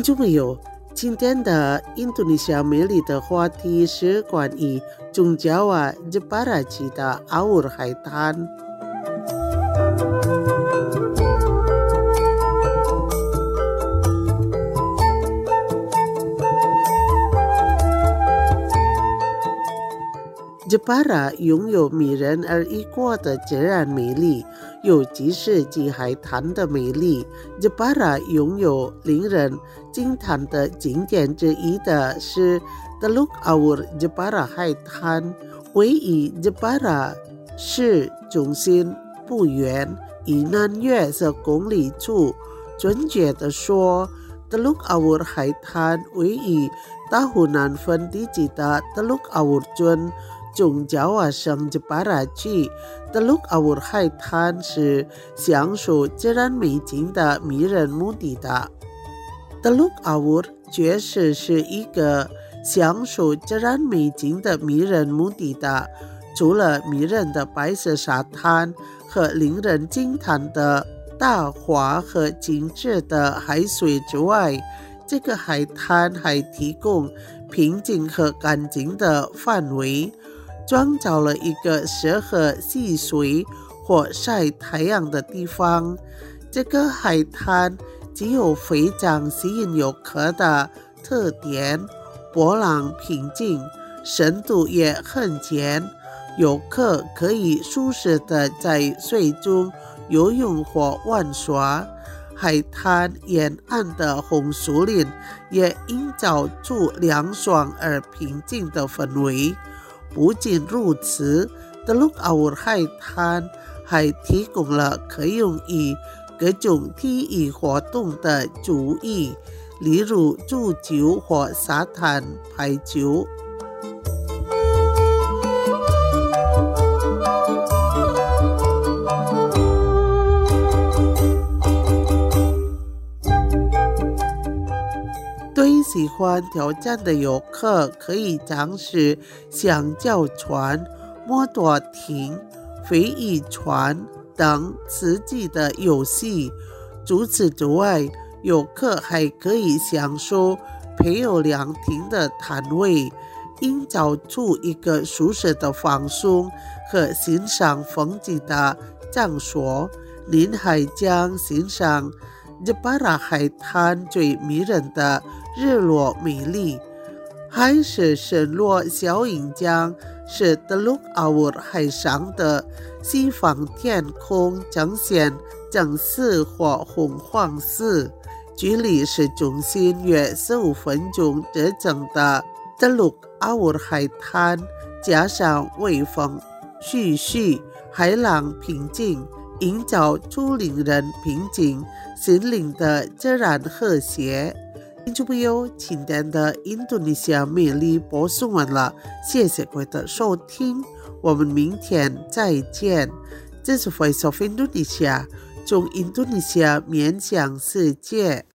众朋友，今天的印度尼西亚美丽的话题是关于中Jawa Jepara区的阿乌尔海滩。Jepara 拥有迷人而异国的自然美丽，尤其是其海滩的美丽。Jepara 拥有令人惊叹的景点之一的是 Teluk Awur Jepara 海滩，位于 Jepara 市中心不远，以南约10公里处。准确地说，Teluk Awur 海滩位于大湖南分地区的 Teluk Awur 郡。中Jawa省Jepara区Teluk Awur 海滩是享受自然美景的迷人目的地。Teluk Awur 确实是一个享受自然美景的迷人目的地，除了迷人的白色沙滩和令人惊叹的大花和精致的海水之外，这个海滩还提供平静和干净的范围，创造了一个适合戏水或晒太阳的地方。这个海滩具有非常吸引游客的特点，波浪平静，深度也很浅，游客可以舒适地在水中游泳或玩耍。海滩沿岸的红树林也营造出凉爽而平静的氛围。不仅如此， Teluk Awur 海滩还提供了可用于各种体育活动的主意，例如足球或沙滩排球。对喜欢挑战的游客可以尝试橡胶船、摩托艇、飞鱼船等刺激的游戏。除此之外，游客还可以享受配有凉亭的摊位，营造出一个舒适的放松和欣赏风景的场所。您还将欣赏Jepara 海滩最迷人的日落美丽。海市蜃楼效应将使 Teluk Awur 海上的西方天空呈现橙色或红黄色。距离市中心约15分钟车程的 Teluk Awur 海滩，加上微风徐徐，海浪平静，营造出令人平静心灵的自然和谐。听众朋友，今天的印度尼西亚美丽播送完了，谢谢各位的收听，我们明天再见。这是 Voice of Indonesia， 从印度尼西亚面向世界。